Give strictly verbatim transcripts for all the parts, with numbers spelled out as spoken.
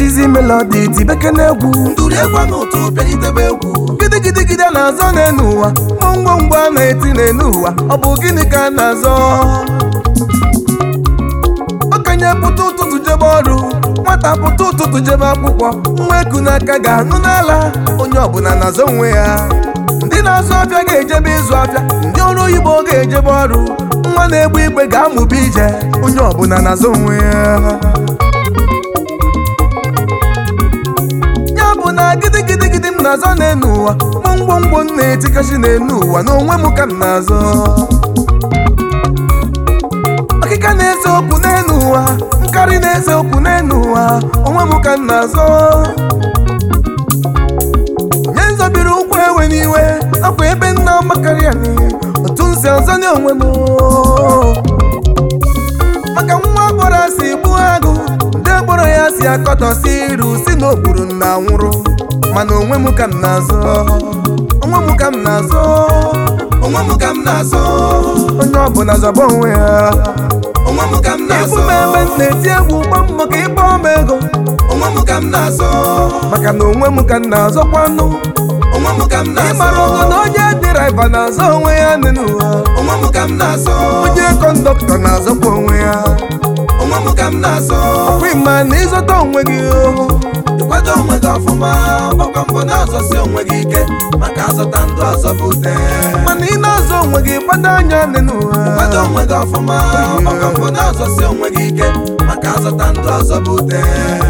Easy melody tibeke n'egwu ndụrụ egwu n'ụtụ bịagidebe egwu gidigidi gide na-azọ n'enu ụwa ngwongwo a na-eti n'enu ụwa ọ bụ gịnị ka a na-azọ okenye pụta ụtụtụ jebe ọrụ nwata pụta ụtụtụ jebe akwụkwọ nwa eku n'aka ga-anụ n'ala onye ọbụla na-azọ onwe ya ndị na-azụ afịa ga-ejebe ịzụ afịa ndị ọrụ oyibo ga-ejebe ọrụ nwa na-egbu igbe ga-amụba ije onye ọbụla na-azọ onwe ya ya bụ na gidigidigidi m na-azọ n'enu ụwa mgbomgbomgbo m na-etikachi n'enu ụwa na onwe m ka m na-azọ akịka na-ese okwu n'enu ụwa nkarị na-ese okwu n'enu ụwa onwe m ka m na-azọ nye nzọbiri ụkwụ ewe n'iwe akwa ebe nna makarịa otu nsi ọzọ nye onwe m maka nwa gbọrọ asị gbuo agụ ndị gbọrọ ya si akọtọsi iru si n'okpuru na nwụrụ mana onwe m ka m na-azọ onwe m ka m na-azọ onwe m ka m na-azọ onye ọbụla zọba onwe ya onwe m ka m na-azọ ịbụ m ebe m na-eti egwu ụgbọ mbọ ka ịkpọ m ego onwe m ka m na-azọ maka na onwe m ka m na-azọkwanụ onwe m ka m na-azọ ịmara ọgụ na onye dịraiva na-azọ onwe ya n'ụwa onwe m ka m na-azọ onye kọndọktọ na-azọkwa onwe ya onwe m ka m na-azọ ọkwa ịma na ịzọta onwe gị ịkwado onwe gị ọfụma gbakwa mbọ na-azọsi onwe gị ike maka azọta ndụ ọzọ bụ ute mana ị na-azọ onwe gị gbado anya n'ụwa ịkwado onwe gị ọfụma gbakwa mbọ na-azọsi onwe gị ike maka azọta ndụ ọzọ bụ ute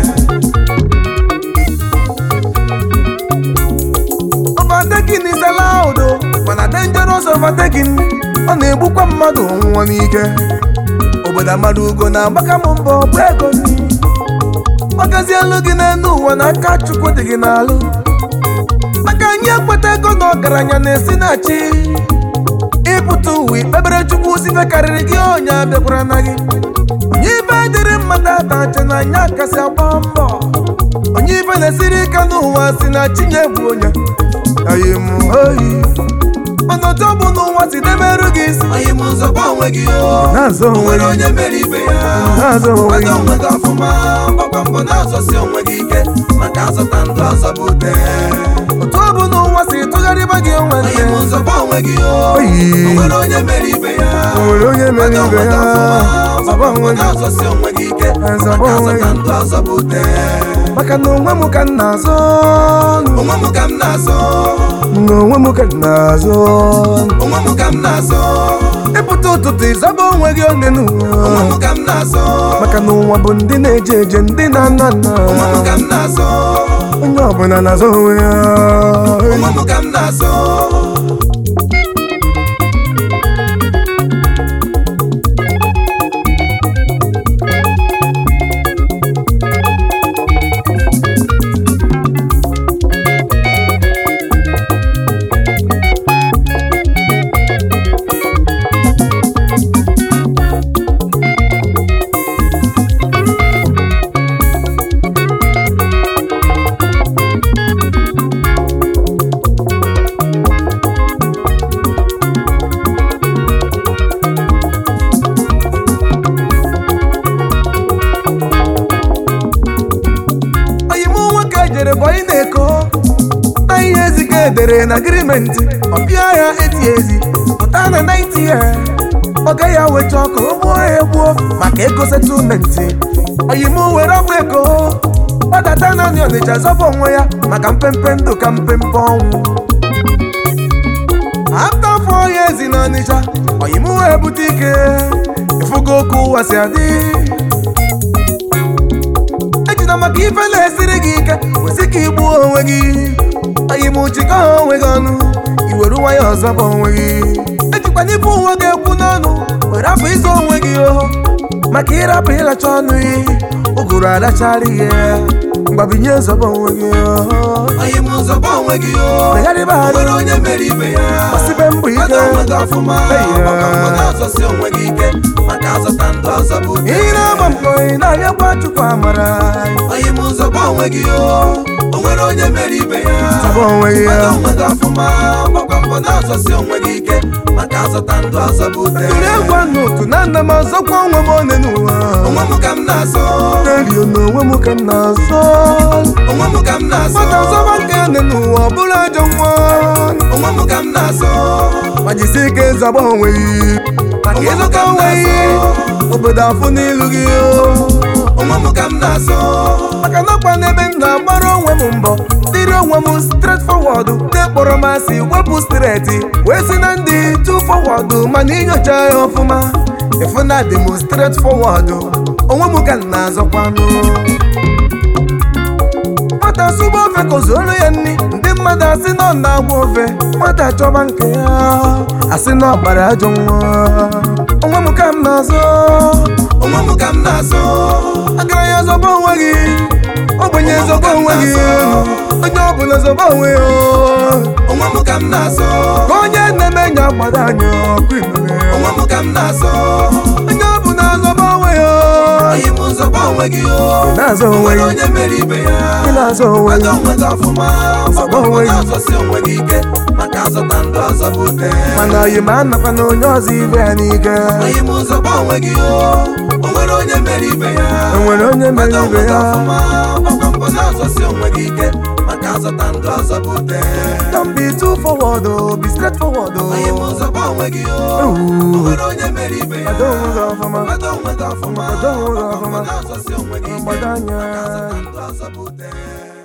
overtaking is allowed mana dangerous overtaking ọ na-egbukwa mmadụ ọnwụnwa n'ike obodo mmadụ ugo na-agbaka m mbọ bụ ego ọ gazielu gị n'elu ụwa na aka Chukwu dị gị n'alụ maka anyị ekweta ego na ọgaranya na-esi na chi ịpụta ụwa ikpebere Chukwu sife karịrị gị onye abịakwara na gị onye ibe dịrị mmadụ atache na anya kasị agba mbọ onye ibe na-esiri ike n'ụwa si na chinye bụ onye ayi m oyi mana otu ọ bụ n'ụwa si demerụ gị isi anyị m nzọba onwe gị na-azọ onwe nwere onye mere ibe ya na-azọ onwe kwado onwe gị ọfụma gbakwa mbọ na-azọsi onwe gị ike maka azọta ndụ ọzọ bụ ute otu ọ bụ n'ụwa si tụgharịba gị onwe anyị m nzọba onwe gị oyi nwere onye mere ibe ya nwere onye mere ibe ya zọba onwe gị na-azọsi onwe gị ike zọba maka onwe azọta gị ndụ ọzọ bụ ute maka na onwe m ka m na-azọ onwe m ka m na-azọ na onwe m ka m na-azọ onwe m ka m na-azọ ịpụta ụtụtụ ịzọba onwe gị onye n'ụwa onwe m ka m na-azọ maka na ụwa bụ ndị na-eje eje ndị na-ana nna onwe m ka m na-azọ onye ọbụla na-azọ onwe ya onwe m ka m na-azọ boy na-eko na ihe ezike edere na agreementi ọpịa ya eti ezi pụta na ninety ya ọ gaghị aweta ọkụ ụgbọ egbuo maka ego settlementi oyimu were ọgwụ ego ọdata naanị Ọnịcha zọba onwe ya maka mpempe ndụ ka mpempe ọnwụ after four years na Ọnịcha oyimu wee bute ike ifugo okwu ụwa si adị ejina maka ife na-esiri gị ike kwesị ka igbuo onwe gị oyimuchikọ onwe gị ọnụ iwere ụwa ya ọzọ bụ onwe gị ejikwa n'ife ụwa ga-ekwu n'ọnụ were afọ ịzọ onwe gị oho maka ịrapụ ịlacha ọnụ gị ụgụrụ adachara ihe mgbabinye zọba onwe gị megharịba ha onye mere ibe ya gbasibe mbọ ike ị na-agba mbọ ị na-anyakwa Chukwu amara onye m nzọba onwe gị onwere onye mere ibe ya zọba onwe gị kwado onwe gị ọfụma gbakwa mbọ na-azọsi onwe gị ike maka azọta ndụ ọzọ bụ ute tụrụ egwu n'otu na nna m azọkwa onwe m one n'ụwa onwe m ka m na-azọ erio na onwe m ka m na-azọ onwe m ka m na-azọ maka azọba nke ya nne n'ụwa ọ bụrụ ajọ nwa onwe m ka m na-azọ ma jisie ike zọba onwe gị maka ịzọta onwe gị obodo afụ n'ilu gị onwe m ka m na-azọ maka na ọkwa n'ebe m na-agbara onwe m mbọ dịrị onwe m straight forward na-ekpọrọ m asị wepụ streti wee si na ndị two forward mana inyocha ya ọfụma ịfụ na dị m straight forward onwe m ka m na-azọkwanụ nwata sụba ofe kozuoro ya nri ndị mmadụ asị na ọ na-agwa ofe nwata chọba nke ya asị na ọkpara ajọ nwa onwe m ka m na-azọ onwe m ka m na-azọ agara ya zọba onwe gị ogbenye zọba onwe gị onye ọbụla zọba onwe ya onwe m ka m na-azọ ka onye na-eme nya gbado anya ọkụ imeme onwe m ka m na-azọ onye ọbụla zọba onwe ya anyị m zọba onwe gị ị na-azọ onwe onwere gị onye mere ibe ya ị na-azọ onwe kwado gị onwe gị ọfụma Zọba onwe gị. na-azọsi onwe gị ike maka azọta ndụ ọzọ bụ ute mana oyi ma anakwa na onye ọzọ ibe ya n'ike anyị m zọba onwe gị onwere onye mere ibe ya enwere onye mere kwado ibe onwe gị ya ọfụma gbakwa mbọ na-azọsi onwe gị ike maka azọta ndụ ọzọ bụ ute don't be too forward oh, be straight forward oh. anyị m zọba onwe gị Ewu. onwere onye mere ibe ya Kwado onwe gị ọfụma kwado onwe gị ọfụma Kwado onwe gị gbakwa mbọ ọfụma. na-azọsi onwe gị ike Gbado anya. maka azọta ndụ ọzọ bụ ute